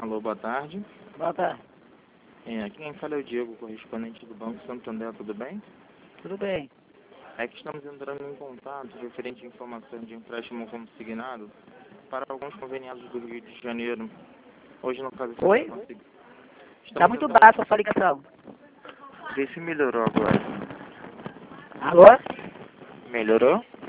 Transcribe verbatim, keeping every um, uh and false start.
Alô, boa tarde. Boa tarde. É, aqui quem fala é o Diego, correspondente do Banco Santander, tudo bem? Tudo bem. É que estamos entrando em contato referente à informação de empréstimo consignado para alguns conveniados do Rio de Janeiro. Hoje, no caso, você Oi? vai conseguir. Tá Estamos muito tentando... baixa a sua ligação. Vê se melhorou agora. Alô? Melhorou?